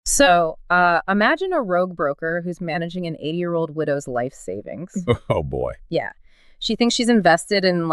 Imagine a rogue broker who's managing an 80-year-old widow's life savings. Oh, boy. Yeah. She thinks she's invested in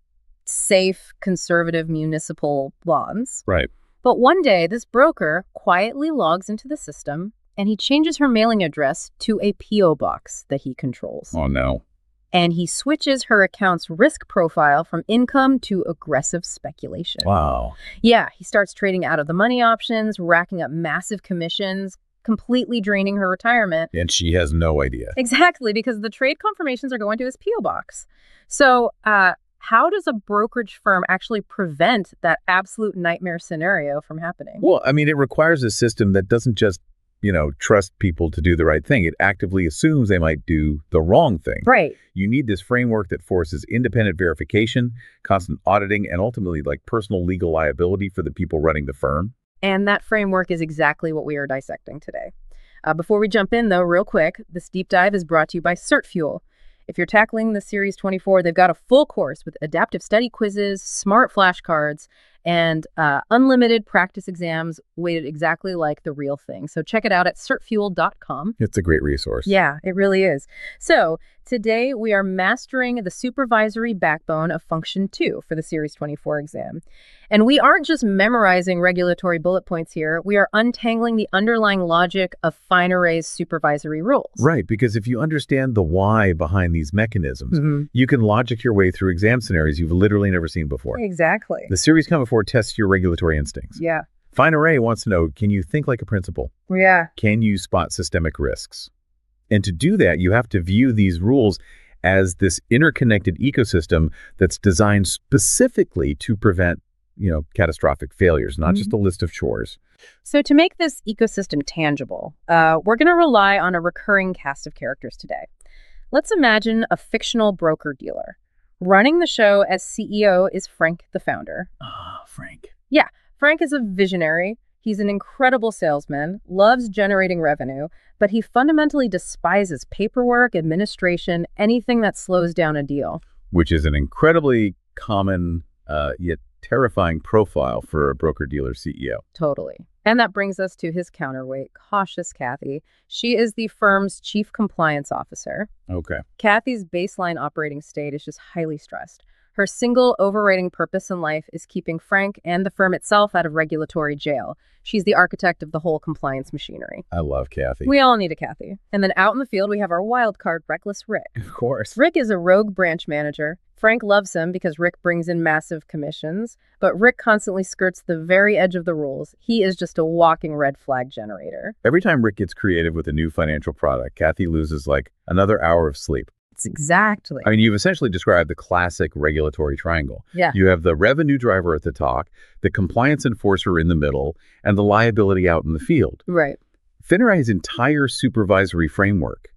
safe, conservative municipal bonds. Right. But one day, this broker quietly logs into the system and he changes her mailing address to a P.O. box that he controls. Oh, no. And he switches her account's risk profile from income to aggressive speculation. Wow. Yeah, he starts trading out of the money options, racking up massive commissions, completely draining her retirement. And she has no idea. Exactly, because the trade confirmations are going to his P.O. box. So, how does a brokerage firm actually prevent that absolute nightmare scenario from happening? Well, I mean, it requires a system that doesn't just, trust people to do the right thing. It actively assumes they might do the wrong thing. Right. You need this framework that forces independent verification, constant auditing, and ultimately personal legal liability for the people running the firm. And that framework is exactly what we are dissecting today. Before we jump in, though, real quick, this deep dive is brought to you by CertFuel. If you're tackling the Series 24, they've got a full course with adaptive study quizzes, smart flashcards, and unlimited practice exams weighted exactly like the real thing. So check it out at certfuel.com. It's a great resource. Yeah, it really is. So today we are mastering the supervisory backbone of Function 2 for the Series 24 exam. And we aren't just memorizing regulatory bullet points here. We are untangling the underlying logic of fine array's supervisory rules. Right, because if you understand the why behind these mechanisms, you can logic your way through exam scenarios you've literally never seen before. Exactly. The series come before tests your regulatory instincts. Yeah. Fine Array wants to know, can you think like a principal? Yeah. Can you spot systemic risks? And to do that, you have to view these rules as this interconnected ecosystem that's designed specifically to prevent catastrophic failures, not just a list of chores. So to make this ecosystem tangible, we're going to rely on a recurring cast of characters today. Let's imagine a fictional broker-dealer. Running the show as CEO is Frank, the founder. Frank. Yeah, Frank is a visionary. He's an incredible salesman, loves generating revenue, but he fundamentally despises paperwork, administration, anything that slows down a deal. Which is an incredibly common yet terrifying profile for a broker-dealer CEO. Totally. And that brings us to his counterweight, Cautious Kathy. She is the firm's chief compliance officer. Okay. Kathy's baseline operating state is just highly stressed. Her single overriding purpose in life is keeping Frank and the firm itself out of regulatory jail. She's the architect of the whole compliance machinery. I love Kathy. We all need a Kathy. And then out in the field, we have our wild card, Reckless Rick. Of course. Rick is a rogue branch manager. Frank loves him because Rick brings in massive commissions, but Rick constantly skirts the very edge of the rules. He is just a walking red flag generator. Every time Rick gets creative with a new financial product, Kathy loses another hour of sleep. It's exactly. I mean, you've essentially described the classic regulatory triangle. Yeah. You have the revenue driver at the top, the compliance enforcer in the middle, and the liability out in the field. Right. FinRay's entire supervisory framework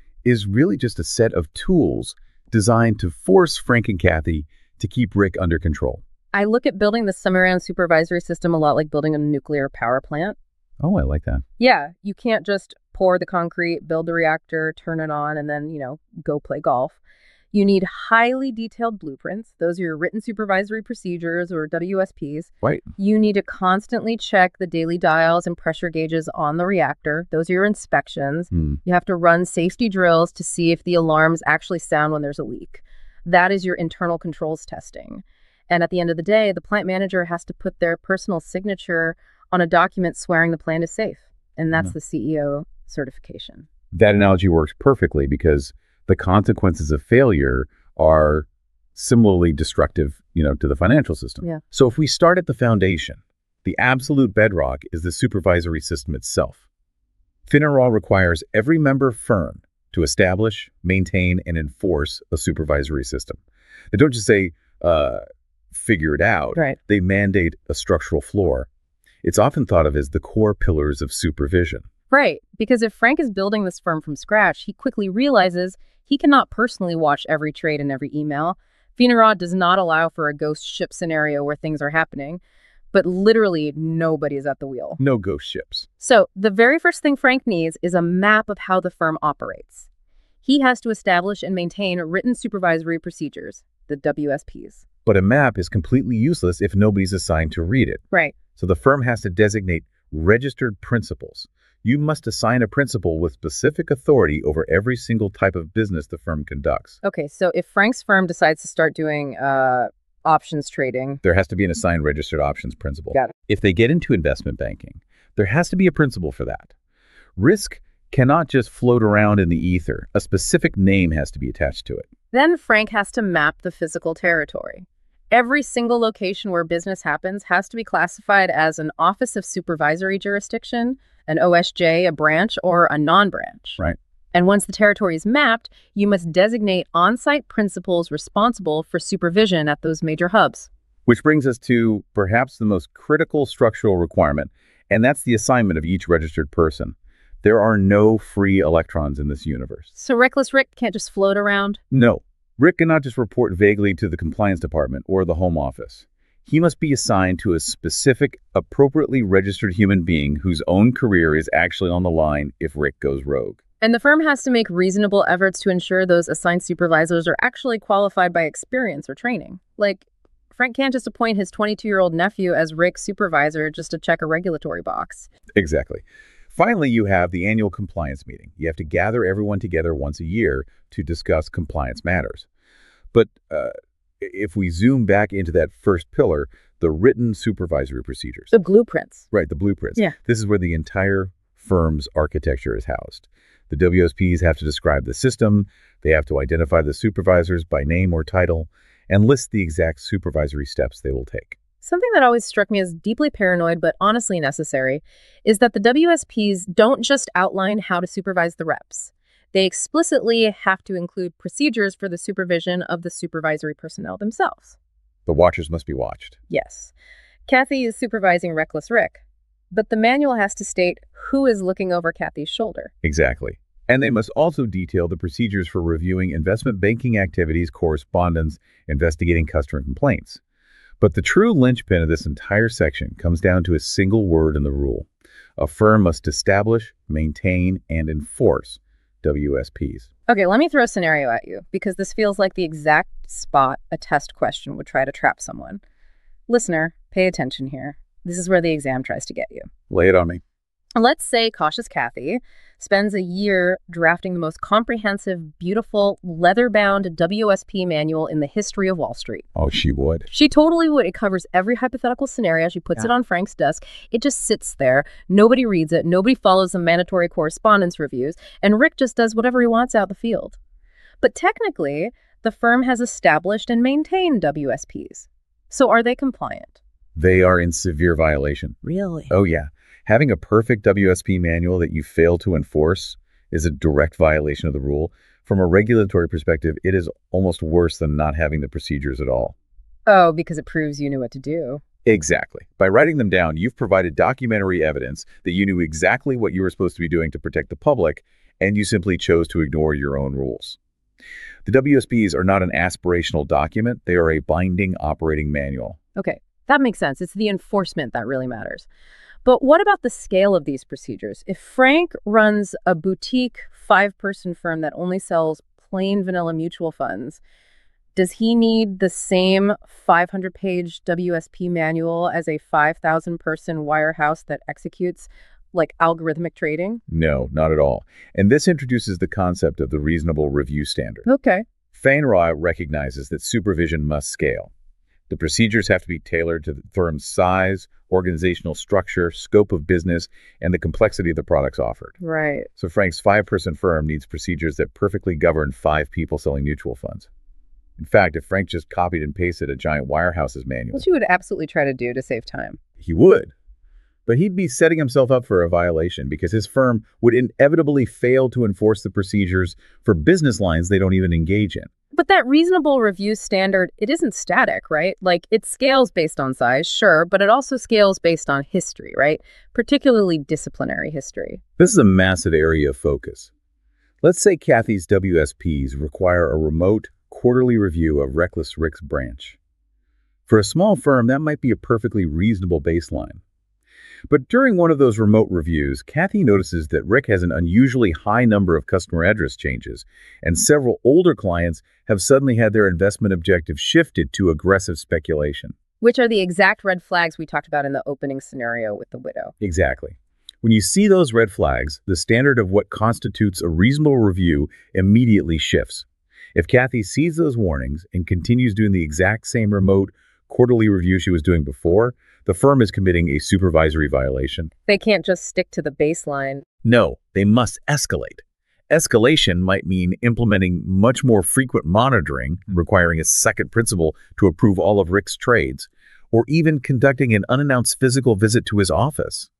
is really just a set of tools designed to force Frank and Kathy to keep Rick under control. I look at building the Summerand supervisory system a lot like building a nuclear power plant. Oh, I like that. Yeah, you can't just pour the concrete, build the reactor, turn it on, and then, go play golf. You need highly detailed blueprints. Those are your written supervisory procedures, or WSPs. Right. You need to constantly check the daily dials and pressure gauges on the reactor. Those are your inspections. You have to run safety drills to see if the alarms actually sound when there's a leak. That is your internal controls testing. And at the end of the day, the plant manager has to put their personal signature on a document swearing the plant is safe. And that's the CEO certification. That analogy works perfectly because the consequences of failure are similarly destructive, to the financial system. Yeah. So if we start at the foundation, the absolute bedrock is the supervisory system itself. FINRA requires every member firm to establish, maintain, and enforce a supervisory system. They don't just say, figure it out. Right. They mandate a structural floor. It's often thought of as the core pillars of supervision. Right, because if Frank is building this firm from scratch, he quickly realizes he cannot personally watch every trade and every email. FINRA does not allow for a ghost ship scenario where things are happening, but literally nobody is at the wheel. No ghost ships. So the very first thing Frank needs is a map of how the firm operates. He has to establish and maintain written supervisory procedures, the WSPs. But a map is completely useless if nobody's assigned to read it. Right. So the firm has to designate registered principals You must assign a principal with specific authority over every single type of business the firm conducts. Okay, so if Frank's firm decides to start doing options trading, there has to be an assigned registered options principal. Got it. If they get into investment banking, there has to be a principal for that. Risk cannot just float around in the ether. A specific name has to be attached to it. Then Frank has to map the physical territory. Every single location where business happens has to be classified as an Office of Supervisory Jurisdiction, an OSJ, a branch, or a non-branch. Right. And once the territory is mapped, you must designate on-site principals responsible for supervision at those major hubs. Which brings us to perhaps the most critical structural requirement, and that's the assignment of each registered person. There are no free electrons in this universe. So Reckless Rick can't just float around? No. Rick cannot just report vaguely to the compliance department or the home office. He must be assigned to a specific, appropriately registered human being whose own career is actually on the line if Rick goes rogue. And the firm has to make reasonable efforts to ensure those assigned supervisors are actually qualified by experience or training. Like, Frank can't just appoint his 22-year-old nephew as Rick's supervisor just to check a regulatory box. Exactly. Finally, you have the annual compliance meeting. You have to gather everyone together once a year to discuss compliance matters. But if we zoom back into that first pillar, the written supervisory procedures. The blueprints. Right, the blueprints. Yeah. This is where the entire firm's architecture is housed. The WSPs have to describe the system, they have to identify the supervisors by name or title, and list the exact supervisory steps they will take. Something that always struck me as deeply paranoid but honestly necessary is that the WSPs don't just outline how to supervise the reps. They explicitly have to include procedures for the supervision of the supervisory personnel themselves. The watchers must be watched. Yes. Kathy is supervising Reckless Rick, but the manual has to state who is looking over Kathy's shoulder. Exactly. And they must also detail the procedures for reviewing investment banking activities, correspondence, investigating customer complaints. But the true linchpin of this entire section comes down to a single word in the rule. A firm must establish, maintain, and enforce WSPs. Okay, let me throw a scenario at you, because this feels like the exact spot a test question would try to trap someone. Listener, pay attention here. This is where the exam tries to get you. Lay it on me. Let's say cautious Kathy spends a year drafting the most comprehensive, beautiful, leather-bound WSP manual in the history of Wall Street. Oh, she would. She totally would. It covers every hypothetical scenario. She puts it on Frank's desk. It just sits there. Nobody reads it. Nobody follows the mandatory correspondence reviews. And Rick just does whatever he wants out in the field. But technically, the firm has established and maintained WSPs. So are they compliant? They are in severe violation. Really? Oh, yeah. Having a perfect WSP manual that you fail to enforce is a direct violation of the rule. From a regulatory perspective, it is almost worse than not having the procedures at all. Oh, because it proves you knew what to do. Exactly. By writing them down, you've provided documentary evidence that you knew exactly what you were supposed to be doing to protect the public, and you simply chose to ignore your own rules. The WSPs are not an aspirational document. They are a binding operating manual. Okay, that makes sense. It's the enforcement that really matters. But what about the scale of these procedures? If Frank runs a boutique 5-person firm that only sells plain vanilla mutual funds, does he need the same 500-page WSP manual as a 5,000-person wirehouse that executes, like, algorithmic trading? No, not at all. And this introduces the concept of the reasonable review standard. Okay. FINRA recognizes that supervision must scale. The procedures have to be tailored to the firm's size, organizational structure, scope of business, and the complexity of the products offered. Right. So Frank's 5-person firm needs procedures that perfectly govern 5 people selling mutual funds. In fact, if Frank just copied and pasted a giant wirehouse's manual, Which he would absolutely try to do to save time. he would. But he'd be setting himself up for a violation because his firm would inevitably fail to enforce the procedures for business lines they don't even engage in. But that reasonable review standard, it isn't static, right? Like, it scales based on size, sure, but it also scales based on history, right? Particularly disciplinary history. This is a massive area of focus. Let's say Kathy's WSPs require a remote, quarterly review of Reckless Rick's branch. For a small firm, that might be a perfectly reasonable baseline. But during one of those remote reviews, Kathy notices that Rick has an unusually high number of customer address changes, and several older clients have suddenly had their investment objectives shifted to aggressive speculation. Which are the exact red flags we talked about in the opening scenario with the widow. Exactly. When you see those red flags, the standard of what constitutes a reasonable review immediately shifts. If Kathy sees those warnings and continues doing the exact same remote quarterly review she was doing before, the firm is committing a supervisory violation. They can't just stick to the baseline. No, they must escalate. Escalation might mean implementing much more frequent monitoring, requiring a second principal to approve all of Rick's trades, or even conducting an unannounced physical visit to his office.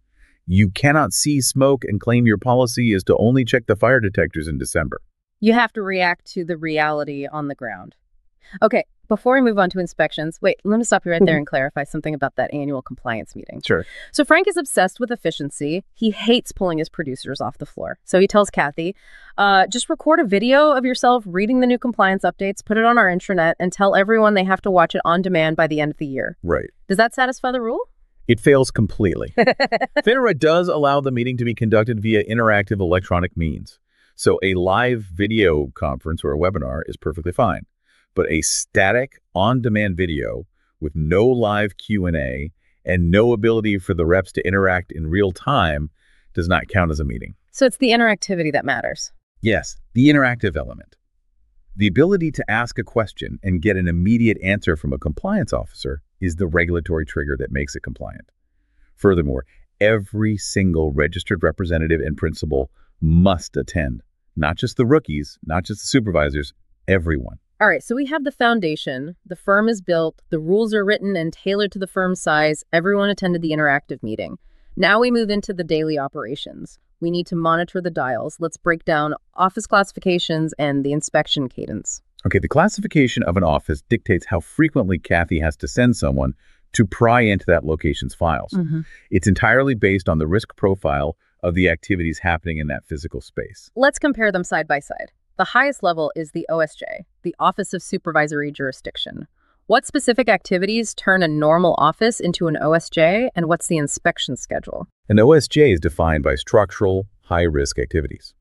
You cannot see smoke and claim your policy is to only check the fire detectors in December. You have to react to the reality on the ground. Okay, before we move on to inspections, wait, let me stop you right there and clarify something about that annual compliance meeting. Sure. So Frank is obsessed with efficiency. He hates pulling his producers off the floor. So he tells Kathy, just record a video of yourself reading the new compliance updates, put it on our intranet, and tell everyone they have to watch it on demand by the end of the year. Right. Does that satisfy the rule? It fails completely. FINRA does allow the meeting to be conducted via interactive electronic means. So a live video conference or a webinar is perfectly fine. But a static, on-demand video with no live Q&A and no ability for the reps to interact in real time does not count as a meeting. So it's the interactivity that matters. Yes, the interactive element. The ability to ask a question and get an immediate answer from a compliance officer is the regulatory trigger that makes it compliant. Furthermore, every single registered representative and principal must attend. Not just the rookies, not just the supervisors, everyone. All right, so we have the foundation, the firm is built, the rules are written and tailored to the firm's size, everyone attended the interactive meeting. Now we move into the daily operations. We need to monitor the dials. Let's break down office classifications and the inspection cadence. Okay, the classification of an office dictates how frequently Kathy has to send someone to pry into that location's files. It's entirely based on the risk profile of the activities happening in that physical space. Let's compare them side by side. The highest level is the OSJ, the Office of Supervisory Jurisdiction. What specific activities turn a normal office into an OSJ, and what's the inspection schedule? An OSJ is defined by structural, high-risk activities.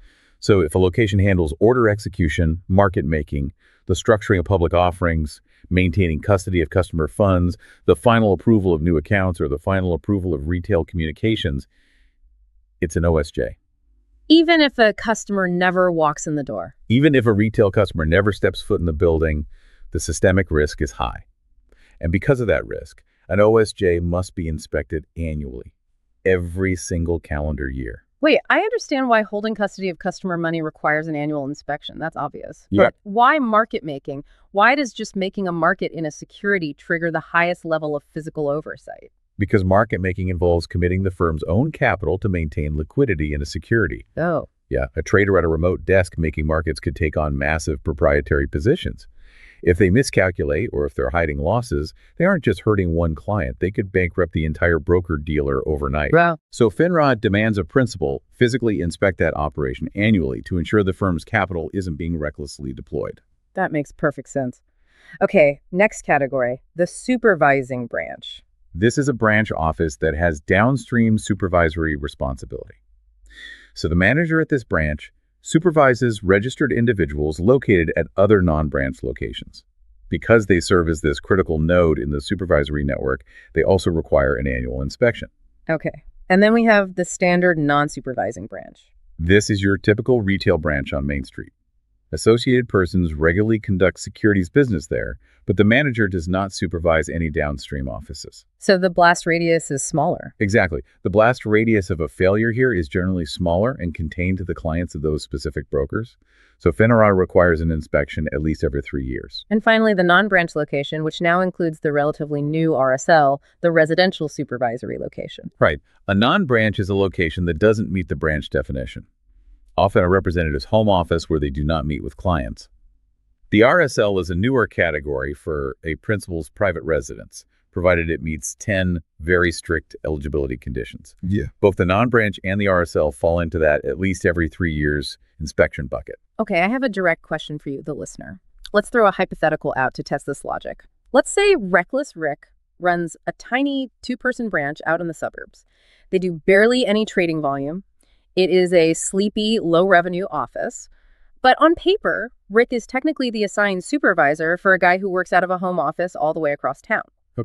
So if a location handles order execution, market making, the structuring of public offerings, maintaining custody of customer funds, the final approval of new accounts, or the final approval of retail communications, it's an OSJ. Even if a customer never walks in the door? Even if a retail customer never steps foot in the building, the systemic risk is high. And because of that risk, an OSJ must be inspected annually, every single calendar year. Wait, I understand why holding custody of customer money requires an annual inspection. That's obvious. Yeah. But why market making? Why does just making a market in a security trigger the highest level of physical oversight? Because market making involves committing the firm's own capital to maintain liquidity in a security. Oh. Yeah, a trader at a remote desk making markets could take on massive proprietary positions. If they miscalculate or if they're hiding losses, they aren't just hurting one client. They could bankrupt the entire broker-dealer overnight. Wow. So FINRA demands a principal physically inspect that operation annually to ensure the firm's capital isn't being recklessly deployed. That makes perfect sense. Okay, next category, the supervising branch. This is a branch office that has downstream supervisory responsibility. So the manager at this branch supervises registered individuals located at other non-branch locations. Because they serve as this critical node in the supervisory network, they also require an annual inspection. Okay, and then we have the standard non-supervising branch. This is your typical retail branch on Main Street. Associated persons regularly conduct securities business there, but the manager does not supervise any downstream offices. So the blast radius is smaller. Exactly. The blast radius of a failure here is generally smaller and contained to the clients of those specific brokers. So FINRA requires an inspection at least every 3 years. And finally, the non-branch location, which now includes the relatively new RSL, the residential supervisory location. Right. A non-branch is a location that doesn't meet the branch definition. Often a representative's home office where they do not meet with clients. The RSL is a newer category for a principal's private residence, provided it meets 10 very strict eligibility conditions. Yeah. Both the non-branch and the RSL fall into that at least every 3 years inspection bucket. Okay, I have a direct question for you, the listener. Let's throw a hypothetical out to test this logic. Let's say Reckless Rick runs a tiny 2-person branch out in the suburbs. They do barely any trading volume. It is a sleepy, low-revenue office. But on paper, Rick is technically the assigned supervisor for a guy who works out of a home office all the way across town. Okay.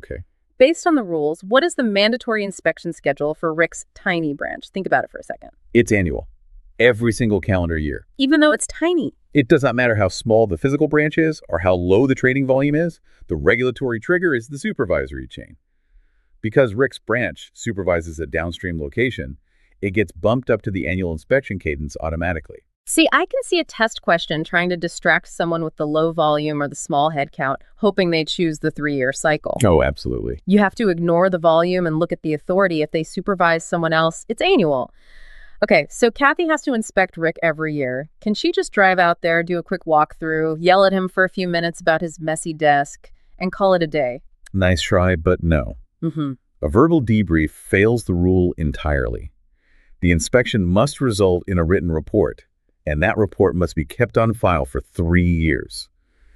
Based on the rules, what is the mandatory inspection schedule for Rick's tiny branch? Think about it for a second. It's annual, every single calendar year. Even though it's tiny. It does not matter how small the physical branch is or how low the trading volume is, the regulatory trigger is the supervisory chain. Because Rick's branch supervises a downstream location, it gets bumped up to the annual inspection cadence automatically. See, I can see a test question trying to distract someone with the low volume or the small head count, hoping they choose the 3-year cycle. Oh, absolutely. You have to ignore the volume and look at the authority. If they supervise someone else, it's annual. Okay, so Kathy has to inspect Rick every year. Can she just drive out there, do a quick walkthrough, yell at him for a few minutes about his messy desk, and call it a day? Nice try, but no. A verbal debrief fails the rule entirely. The inspection must result in a written report, and that report must be kept on file for 3 years.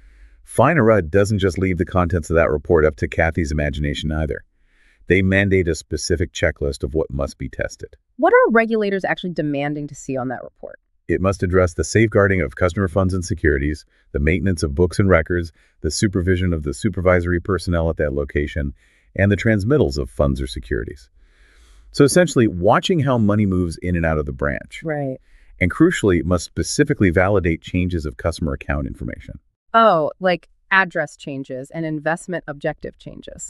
FINRA doesn't just leave the contents of that report up to Kathy's imagination either. They mandate a specific checklist of what must be tested. What are regulators actually demanding to see on that report? It must address the safeguarding of customer funds and securities, the maintenance of books and records, the supervision of the supervisory personnel at that location, and the transmittals of funds or securities. So essentially, watching how money moves in and out of the branch. Right. And crucially, must specifically validate changes of customer account information. Oh, like address changes and investment objective changes.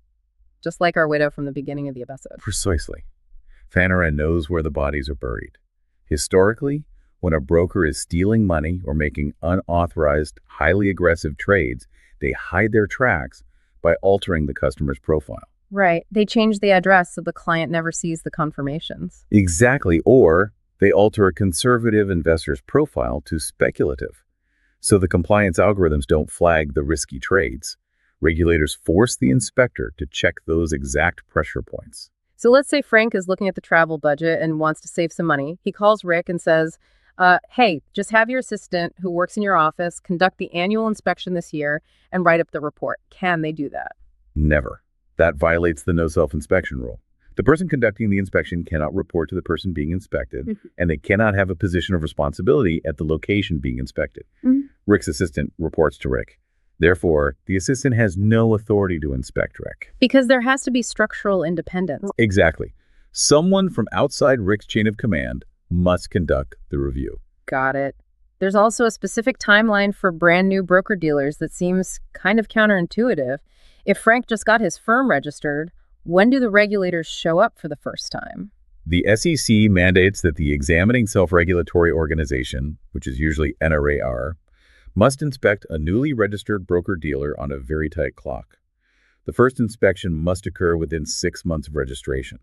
Just like our widow from the beginning of the episode. Precisely. FINRA knows where the bodies are buried. Historically, when a broker is stealing money or making unauthorized, highly aggressive trades, they hide their tracks by altering the customer's profile. Right. They change the address so the client never sees the confirmations. Exactly. Or they alter a conservative investor's profile to speculative. So the compliance algorithms don't flag the risky trades. Regulators force the inspector to check those exact pressure points. So let's say Frank is looking at the travel budget and wants to save some money. He calls Rick and says, hey, just have your assistant who works in your office conduct the annual inspection this year and write up the report. Can they do that? Never. That violates the no self-inspection rule. The person conducting the inspection cannot report to the person being inspected, and they cannot have a position of responsibility at the location being inspected. Rick's assistant reports to Rick. Therefore, the assistant has no authority to inspect Rick. Because there has to be structural independence. Exactly. Someone from outside Rick's chain of command must conduct the review. Got it. There's also a specific timeline for brand new broker-dealers that seems kind of counterintuitive. If Frank just got his firm registered, when do the regulators show up for the first time? The SEC mandates that the examining self-regulatory organization, which is usually NRAR, must inspect a newly registered broker-dealer on a very tight clock. The first inspection must occur within 6 months of registration.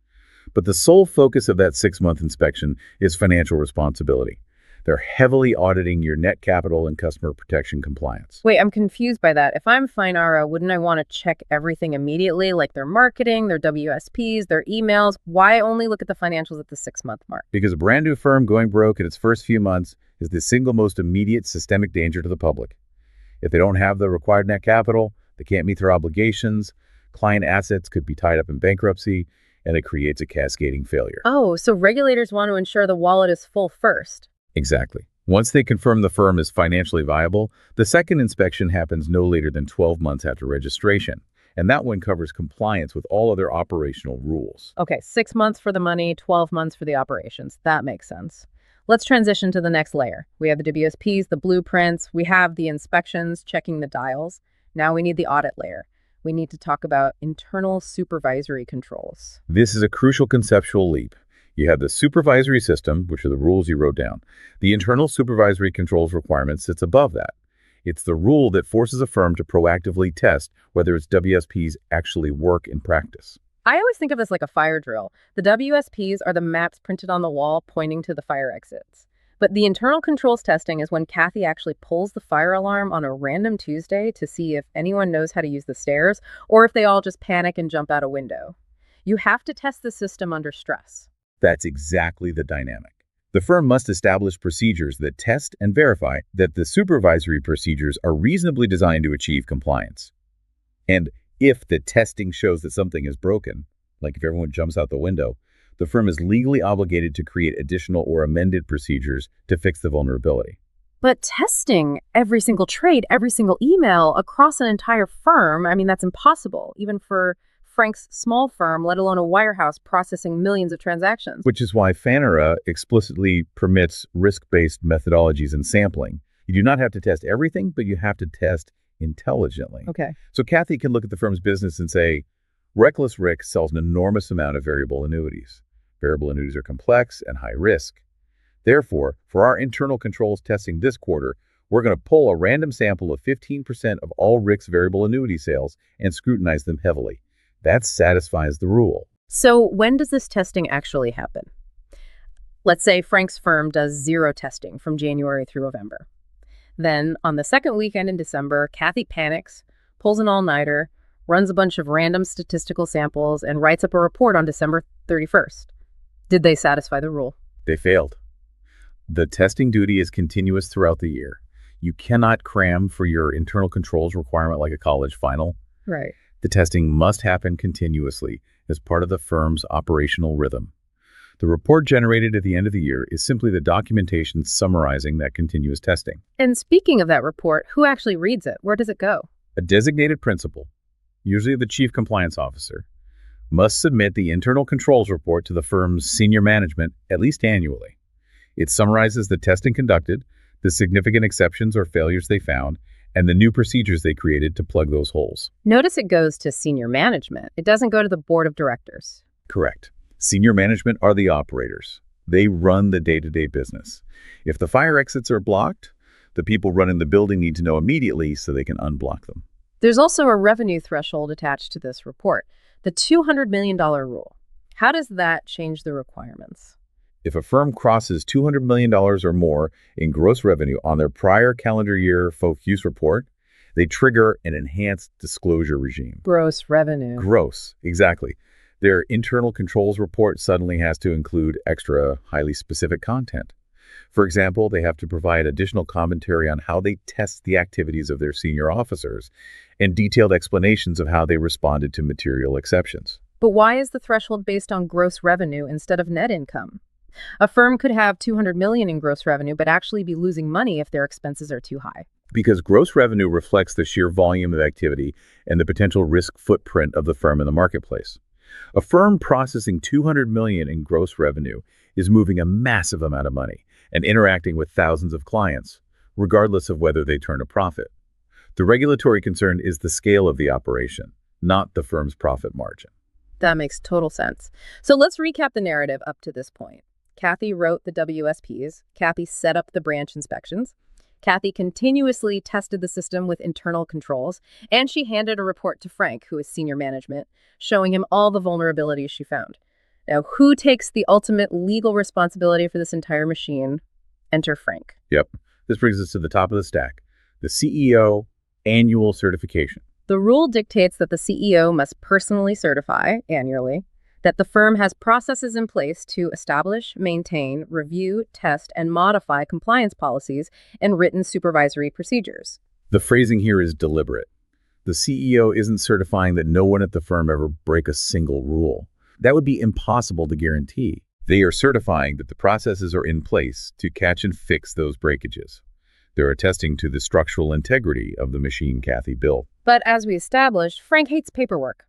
But the sole focus of that 6-month inspection is financial responsibility. They're heavily auditing your net capital and customer protection compliance. Wait, I'm confused by that. If I'm FINRA, wouldn't I want to check everything immediately, like their marketing, their WSPs, their emails? Why only look at the financials at the 6-month mark? Because a brand new firm going broke in its first few months is the single most immediate systemic danger to the public. If they don't have the required net capital, they can't meet their obligations, client assets could be tied up in bankruptcy, and it creates a cascading failure. Oh, so regulators want to ensure the wallet is full first. Exactly. Once they confirm the firm is financially viable, the second inspection happens no later than 12 months after registration. And that one covers compliance with all other operational rules. Okay, 6 months for the money, 12 months for the operations. That makes sense. Let's transition to the next layer. We have the WSPs, the blueprints, we have the inspections, checking the dials. Now we need the audit layer. We need to talk about internal supervisory controls. This is a crucial conceptual leap. You have the supervisory system, which are the rules you wrote down. The internal supervisory controls requirement sits above that. It's the rule that forces a firm to proactively test whether its WSPs actually work in practice. I always think of this like a fire drill. The WSPs are the maps printed on the wall pointing to the fire exits. But the internal controls testing is when Kathy actually pulls the fire alarm on a random Tuesday to see if anyone knows how to use the stairs or if they all just panic and jump out a window. You have to test the system under stress. That's exactly the dynamic. The firm must establish procedures that test and verify that the supervisory procedures are reasonably designed to achieve compliance. And if the testing shows that something is broken, like if everyone jumps out the window, the firm is legally obligated to create additional or amended procedures to fix the vulnerability. But testing every single trade, every single email across an entire firm, I mean, that's impossible, even for Frank's small firm, let alone a wirehouse processing millions of transactions. Which is why FANARA explicitly permits risk-based methodologies and sampling. You do not have to test everything, but you have to test intelligently. Okay. So Kathy can look at the firm's business and say, Reckless Rick sells an enormous amount of variable annuities. Variable annuities are complex and high risk. Therefore, for our internal controls testing this quarter, we're going to pull a random sample of 15% of all Rick's variable annuity sales and scrutinize them heavily. That satisfies the rule. So when does this testing actually happen? Let's say Frank's firm does 0 testing from January through November. Then, on the second weekend in December, Kathy panics, pulls an all-nighter, runs a bunch of random statistical samples, and writes up a report on December 31st. Did they satisfy the rule? They failed. The testing duty is continuous throughout the year. You cannot cram for your internal controls requirement like a college final. Right. The testing must happen continuously as part of the firm's operational rhythm. The report generated at the end of the year is simply the documentation summarizing that continuous testing. And speaking of that report, who actually reads it? Where does it go? A designated principal, usually the chief compliance officer, must submit the internal controls report to the firm's senior management at least annually. It summarizes the testing conducted, the significant exceptions or failures they found, and the new procedures they created to plug those holes. Notice it goes to senior management. It doesn't go to the board of directors. Correct. Senior management are the operators. They run the day-to-day business. If the fire exits are blocked, the people running the building need to know immediately so they can unblock them. There's also a revenue threshold attached to this report, the $200 million rule. How does that change the requirements? If a firm crosses $200 million or more in gross revenue on their prior calendar year folk use report, they trigger an enhanced disclosure regime. Gross revenue. Gross, exactly. Their internal controls report suddenly has to include extra highly specific content. For example, they have to provide additional commentary on how they test the activities of their senior officers and detailed explanations of how they responded to material exceptions. But why is the threshold based on gross revenue instead of net income? A firm could have $200 million in gross revenue, but actually be losing money if their expenses are too high. Because gross revenue reflects the sheer volume of activity and the potential risk footprint of the firm in the marketplace. A firm processing $200 million in gross revenue is moving a massive amount of money and interacting with thousands of clients, regardless of whether they turn a profit. The regulatory concern is the scale of the operation, not the firm's profit margin. That makes total sense. So let's recap the narrative up to this point. Kathy wrote the WSPs. Kathy set up the branch inspections. Kathy continuously tested the system with internal controls, and she handed a report to Frank, who is senior management, showing him all the vulnerabilities she found. Now, who takes the ultimate legal responsibility for this entire machine? Enter Frank. Yep. This brings us to the top of the stack, the CEO annual certification. The rule dictates that the CEO must personally certify annually that the firm has processes in place to establish, maintain, review, test, and modify compliance policies and written supervisory procedures. The phrasing here is deliberate. The CEO isn't certifying that no one at the firm ever break a single rule. That would be impossible to guarantee. They are certifying that the processes are in place to catch and fix those breakages. They're attesting to the structural integrity of the machine Kathy built. But as we established, Frank hates paperwork.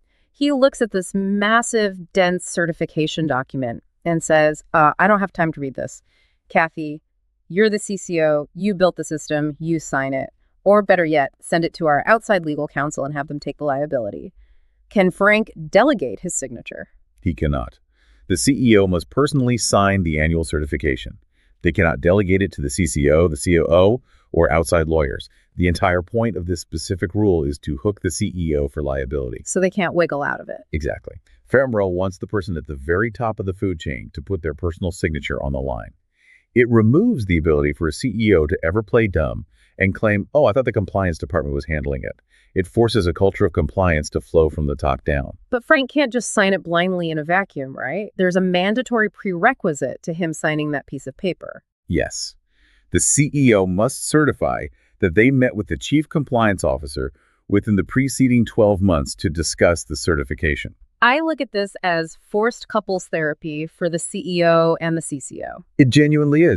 He looks at this massive, dense certification document and says, I don't have time to read this. Kathy, you're the CCO, you built the system, you sign it. Or better yet, send it to our outside legal counsel and have them take the liability. Can Frank delegate his signature? He cannot. The CEO must personally sign the annual certification. They cannot delegate it to the CCO, the COO, or outside lawyers. The entire point of this specific rule is to hook the CEO for liability. So they can't wiggle out of it. Exactly. FAMRO wants the person at the very top of the food chain to put their personal signature on the line. It removes the ability for a CEO to ever play dumb and claim, oh, I thought the compliance department was handling it. It forces a culture of compliance to flow from the top down. But Frank can't just sign it blindly in a vacuum, right? There's a mandatory prerequisite to him signing that piece of paper. Yes. The CEO must certify that they met with the chief compliance officer within the preceding 12 months to discuss the certification. I look at this as forced couples therapy for the CEO and the CCO. It genuinely is.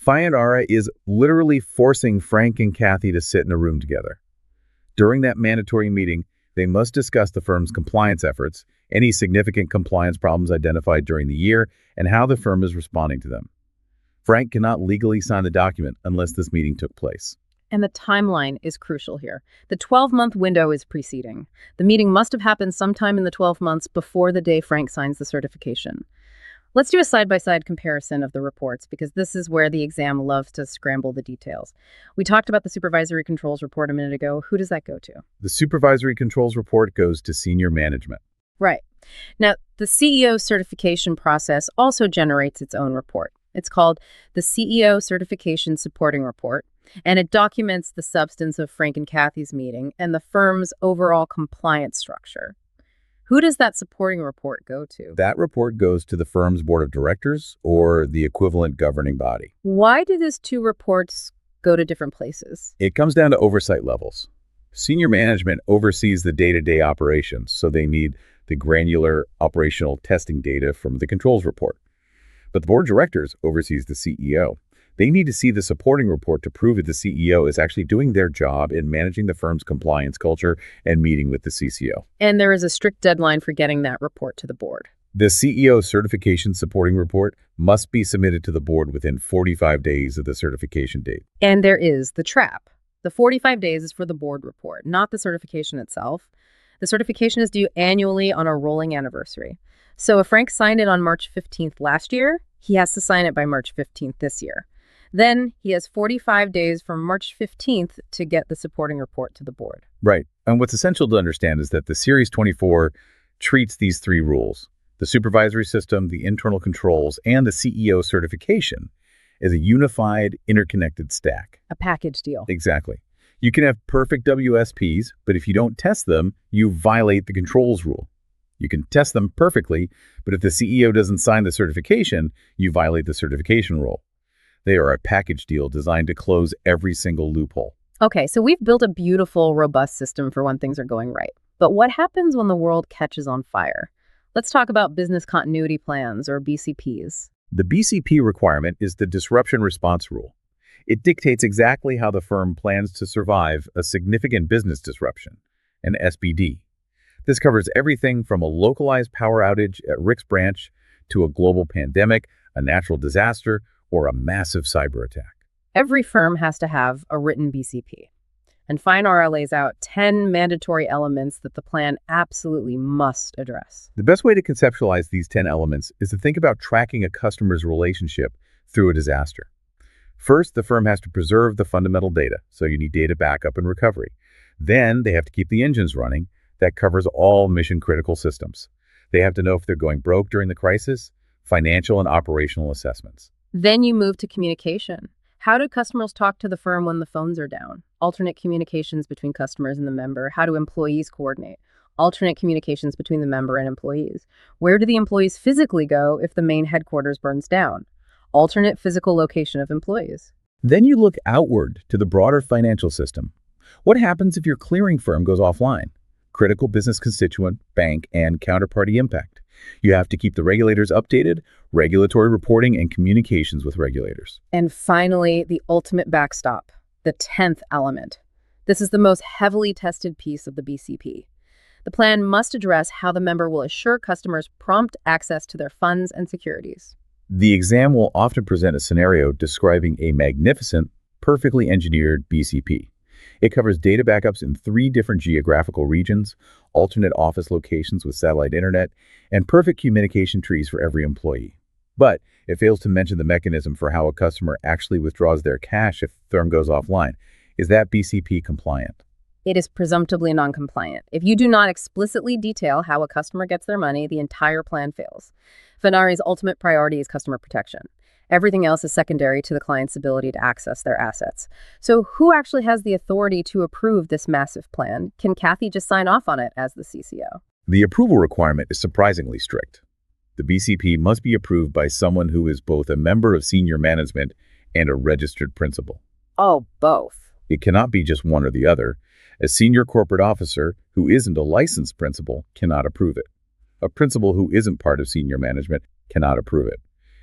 Fionara is literally forcing Frank and Kathy to sit in a room together. During that mandatory meeting, they must discuss the firm's compliance efforts, any significant compliance problems identified during the year, and how the firm is responding to them. Frank cannot legally sign the document unless this meeting took place. And the timeline is crucial here. The 12-month window is preceding. The meeting must have happened sometime in the 12 months before the day Frank signs the certification. Let's do a side-by-side comparison of the reports, because this is where the exam loves to scramble the details. We talked about the Supervisory Controls Report a minute ago. Who does that go to? The Supervisory Controls Report goes to senior management. Right. Now, the CEO certification process also generates its own report. It's called the CEO Certification Supporting Report, and it documents the substance of Frank and Kathy's meeting and the firm's overall compliance structure. Who does that supporting report go to? That report goes to the firm's board of directors or the equivalent governing body. Why do these two reports go to different places? It comes down to oversight levels. Senior management oversees the day-to-day operations, so they need the granular operational testing data from the controls report. But the board of directors oversees the CEO. They need to see the supporting report to prove that the CEO is actually doing their job in managing the firm's compliance culture and meeting with the CCO. And there is a strict deadline for getting that report to the board. The CEO certification supporting report must be submitted to the board within 45 days of the certification date. And there is the trap. The 45 days is for the board report, not the certification itself. The certification is due annually on a rolling anniversary. So if Frank signed it on March 15th last year, he has to sign it by March 15th this year. Then he has 45 days from March 15th to get the supporting report to the board. Right. And what's essential to understand is that the Series 24 treats these three rules, the supervisory system, the internal controls, and the CEO certification, as a unified, interconnected stack. A package deal. Exactly. You can have perfect WSPs, but if you don't test them, you violate the controls rule. You can test them perfectly, but if the CEO doesn't sign the certification, you violate the certification rule. They are a package deal designed to close every single loophole. Okay, so we've built a beautiful, robust system for when things are going right. But what happens when the world catches on fire? Let's talk about business continuity plans, or BCPs. The BCP requirement is the disruption response rule. It dictates exactly how the firm plans to survive a significant business disruption, an SBD. This covers everything from a localized power outage at Rick's branch to a global pandemic, a natural disaster, or a massive cyber attack. Every firm has to have a written BCP. And Fionara lays out 10 mandatory elements that the plan absolutely must address. The best way to conceptualize these 10 elements is to think about tracking a customer's relationship through a disaster. First, the firm has to preserve the fundamental data, so you need data backup and recovery. Then they have to keep the engines running. That covers all mission-critical systems. They have to know if they're going broke during the crisis, financial and operational assessments. Then you move to communication. How do customers talk to the firm when the phones are down? Alternate communications between customers and the member. How do employees coordinate? Alternate communications between the member and employees. Where do the employees physically go if the main headquarters burns down? Alternate physical location of employees. Then you look outward to the broader financial system. What happens if your clearing firm goes offline? Critical business constituent, bank, and counterparty impact. You have to keep the regulators updated, regulatory reporting, and communications with regulators. And finally, the ultimate backstop, the 10th element. This is the most heavily tested piece of the BCP. The plan must address how the member will assure customers prompt access to their funds and securities. The exam will often present a scenario describing a magnificent, perfectly engineered BCP. It covers data backups in 3 different geographical regions, alternate office locations with satellite internet, and perfect communication trees for every employee. But it fails to mention the mechanism for how a customer actually withdraws their cash if the firm goes offline. Is that BCP compliant? It is presumptively non-compliant. If you do not explicitly detail how a customer gets their money, the entire plan fails. Fionara's ultimate priority is customer protection. Everything else is secondary to the client's ability to access their assets. So who actually has the authority to approve this massive plan? Can Kathy just sign off on it as the CCO? The approval requirement is surprisingly strict. The BCP must be approved by someone who is both a member of senior management and a registered principal. Oh, both. It cannot be just one or the other. A senior corporate officer who isn't a licensed principal cannot approve it. A principal who isn't part of senior management cannot approve it.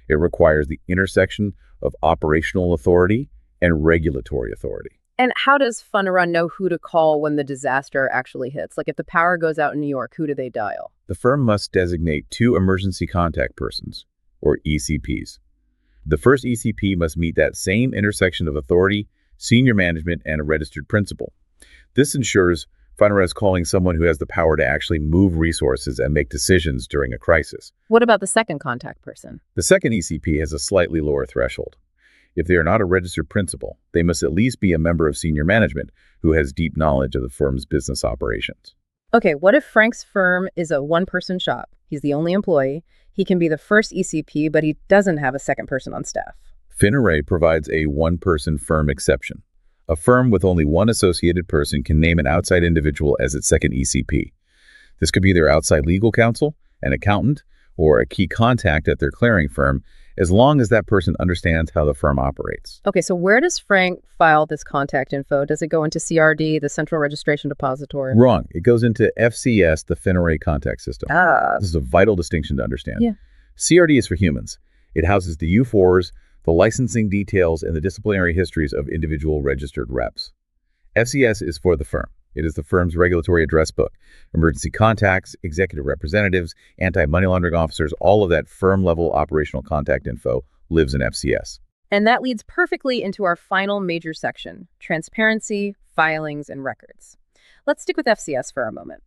It requires the intersection of operational authority and regulatory authority. And how does Finera know who to call when the disaster actually hits? Like if the power goes out in New York, who do they dial? The firm must designate 2 emergency contact persons, or ECPs. The first ECP must meet that same intersection of authority, senior management, and a registered principal. This ensures Finera is calling someone who has the power to actually move resources and make decisions during a crisis. What about the second contact person? The second ECP has a slightly lower threshold. If they are not a registered principal, they must at least be a member of senior management who has deep knowledge of the firm's business operations. Okay, what if Frank's firm is a one-person shop? He's the only employee. He can be the first ECP, but he doesn't have a second person on staff. Finera provides a one-person firm exception. A firm with only one associated person can name an outside individual as its second ECP. This could be their outside legal counsel, an accountant, or a key contact at their clearing firm, as long as that person understands how the firm operates. Okay, so where does Frank file this contact info? Does it go into CRD, the Central Registration Depository? Wrong. It goes into FCS, the Finera contact system. Ah. This is a vital distinction to understand. Yeah. CRD is for humans. It houses the U4s, the licensing details, and the disciplinary histories of individual registered reps. FCS is for the firm. It is the firm's regulatory address book. Emergency contacts, executive representatives, anti-money laundering officers, all of that firm-level operational contact info lives in FCS. And that leads perfectly into our final major section, transparency, filings, and records. Let's stick with FCS for a moment.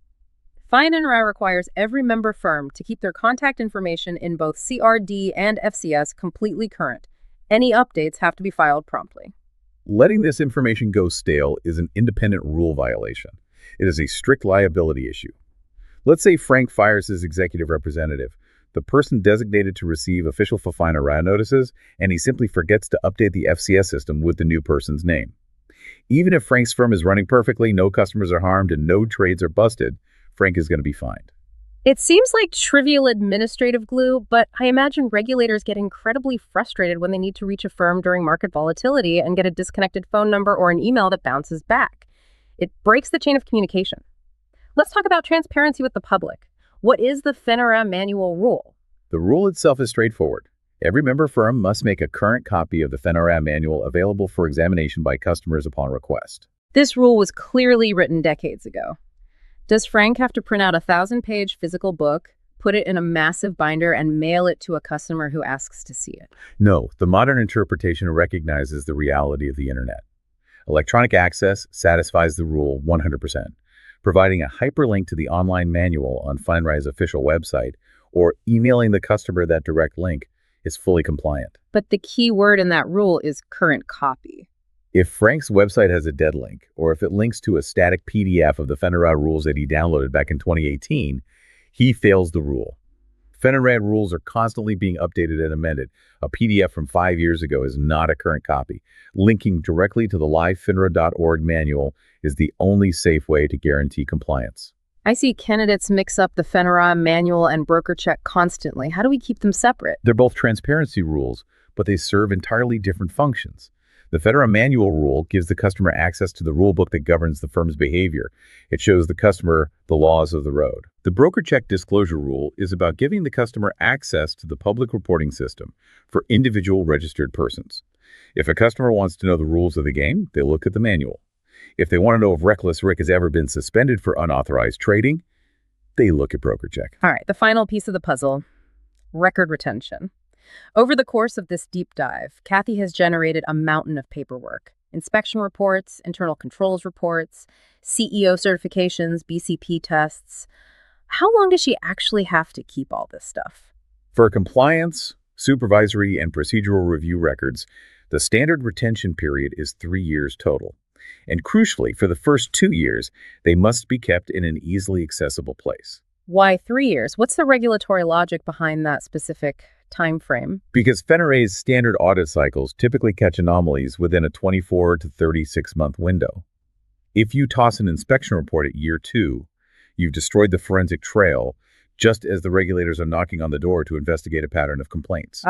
Finera requires every member firm to keep their contact information in both CRD and FCS completely current. Any updates have to be filed promptly. Letting this information go stale is an independent rule violation. It is a strict liability issue. Let's say Frank fires his executive representative, the person designated to receive official Finera notices, and he simply forgets to update the FCS system with the new person's name. Even if Frank's firm is running perfectly, no customers are harmed, and no trades are busted, Frank is going to be fined. It seems like trivial administrative glue, but I imagine regulators get incredibly frustrated when they need to reach a firm during market volatility and get a disconnected phone number or an email that bounces back. It breaks the chain of communication. Let's talk about transparency with the public. What is the Finera manual rule? The rule itself is straightforward. Every member firm must make a current copy of the Finera manual available for examination by customers upon request. This rule was clearly written decades ago. Does Frank have to print out a 1,000-page physical book, put it in a massive binder, and mail it to a customer who asks to see it? No, the modern interpretation recognizes the reality of the internet. Electronic access satisfies the rule 100%. Providing a hyperlink to the online manual on Finera's official website or emailing the customer that direct link is fully compliant. But the key word in that rule is current copy. If Frank's website has a dead link, or if it links to a static PDF of the Finera rules that he downloaded back in 2018, he fails the rule. Finera rules are constantly being updated and amended. A PDF from 5 years ago is not a current copy. Linking directly to the livefinera.org manual is the only safe way to guarantee compliance. I see candidates mix up the Finera manual and BrokerCheck constantly. How do we keep them separate? They're both transparency rules, but they serve entirely different functions. The Finera manual rule gives the customer access to the rule book that governs the firm's behavior. It shows the customer the laws of the road. The BrokerCheck disclosure rule is about giving the customer access to the public reporting system for individual registered persons. If a customer wants to know the rules of the game, they look at the manual. If they want to know if Reckless Rick has ever been suspended for unauthorized trading, they look at BrokerCheck. All right, the final piece of the puzzle, record retention. Over the course of this deep dive, Kathy has generated a mountain of paperwork. Inspection reports, internal controls reports, CEO certifications, BCP tests. How long does she actually have to keep all this stuff? For compliance, supervisory, and procedural review records, the standard retention period is 3 years total. And crucially, for the first 2 years, they must be kept in an easily accessible place. Why 3 years? What's the regulatory logic behind that specific time frame? Because Finera's standard audit cycles typically catch anomalies within a 24 to 36-month window. If you toss an inspection report at year 2, you've destroyed the forensic trail just as the regulators are knocking on the door to investigate a pattern of complaints.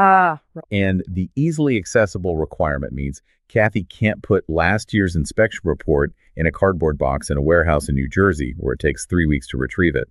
And the easily accessible requirement means Kathy can't put last year's inspection report in a cardboard box in a warehouse in New Jersey where it takes 3 weeks to retrieve it.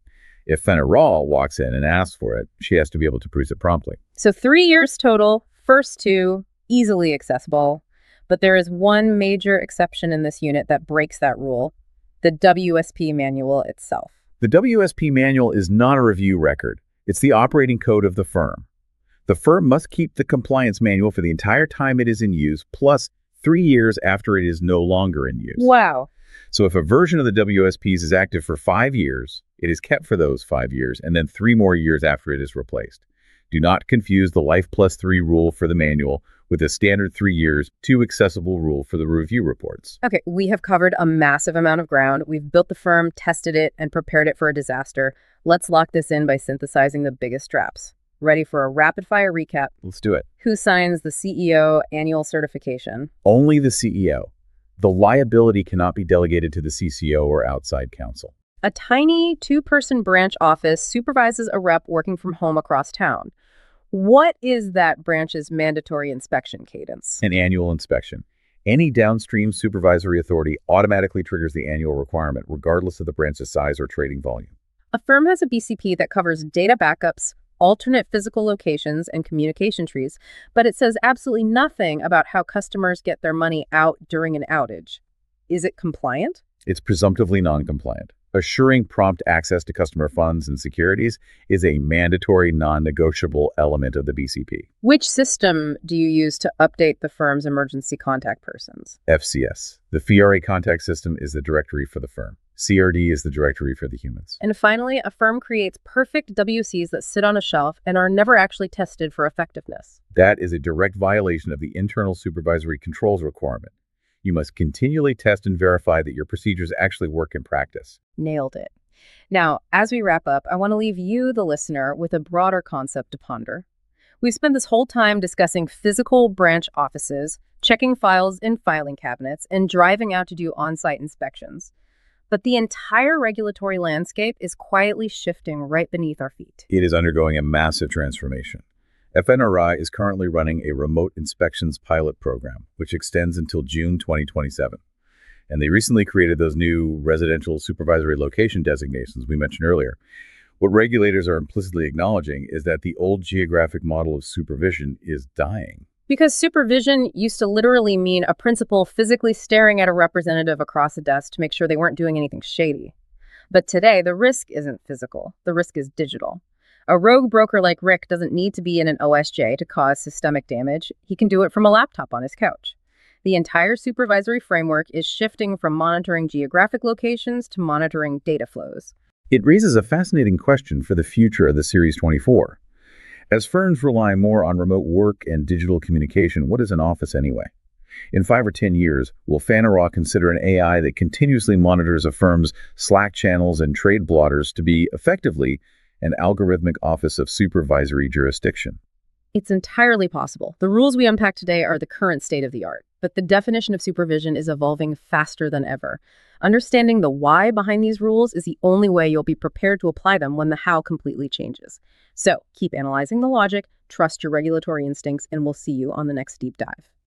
If Fenner-Rawl walks in and asks for it, she has to be able to produce it promptly. So 3 years total, first 2, easily accessible. But there is one major exception in this unit that breaks that rule, the WSP manual itself. The WSP manual is not a review record. It's the operating code of the firm. The firm must keep the compliance manual for the entire time it is in use, plus 3 years after it is no longer in use. Wow. So if a version of the WSPs is active for 5 years, it is kept for those 5 years, and then 3 more years after it is replaced. Do not confuse the Life Plus 3 rule for the manual with the standard 3 years, 2 accessible rule for the review reports. Okay, we have covered a massive amount of ground. We've built the firm, tested it, and prepared it for a disaster. Let's lock this in by synthesizing the biggest traps. Ready for a rapid-fire recap? Let's do it. Who signs the CEO annual certification? Only the CEO. The liability cannot be delegated to the CCO or outside counsel. A tiny 2-person branch office supervises a rep working from home across town. What is that branch's mandatory inspection cadence? An annual inspection. Any downstream supervisory authority automatically triggers the annual requirement, regardless of the branch's size or trading volume. A firm has a BCP that covers data backups, alternate physical locations, and communication trees, but it says absolutely nothing about how customers get their money out during an outage. Is it compliant? It's presumptively non-compliant. Assuring prompt access to customer funds and securities is a mandatory non-negotiable element of the BCP. Which system do you use to update the firm's emergency contact persons? FCS. The FIARE contact system is the directory for the firm. CRD is the directory for the humans. And finally, a firm creates perfect WCs that sit on a shelf and are never actually tested for effectiveness. That is a direct violation of the internal supervisory controls requirement. You must continually test and verify that your procedures actually work in practice. Nailed it. Now, as we wrap up, I want to leave you, the listener, with a broader concept to ponder. We've spent this whole time discussing physical branch offices, checking files in filing cabinets, and driving out to do on-site inspections. But the entire regulatory landscape is quietly shifting right beneath our feet. It is undergoing a massive transformation. FNRI is currently running a remote inspections pilot program, which extends until June 2027. And they recently created those new residential supervisory location designations we mentioned earlier. What regulators are implicitly acknowledging is that the old geographic model of supervision is dying. Because supervision used to literally mean a principal physically staring at a representative across a desk to make sure they weren't doing anything shady. But today, the risk isn't physical. The risk is digital. A rogue broker like Rick doesn't need to be in an OSJ to cause systemic damage. He can do it from a laptop on his couch. The entire supervisory framework is shifting from monitoring geographic locations to monitoring data flows. It raises a fascinating question for the future of the Series 24. As firms rely more on remote work and digital communication, what is an office anyway? In 5 or 10 years, will Fenner-Rawl consider an AI that continuously monitors a firm's Slack channels and trade blotters to be effectively an algorithmic office of supervisory jurisdiction? It's entirely possible. The rules we unpack today are the current state of the art, but the definition of supervision is evolving faster than ever. Understanding the why behind these rules is the only way you'll be prepared to apply them when the how completely changes. So keep analyzing the logic, trust your regulatory instincts, and we'll see you on the next deep dive.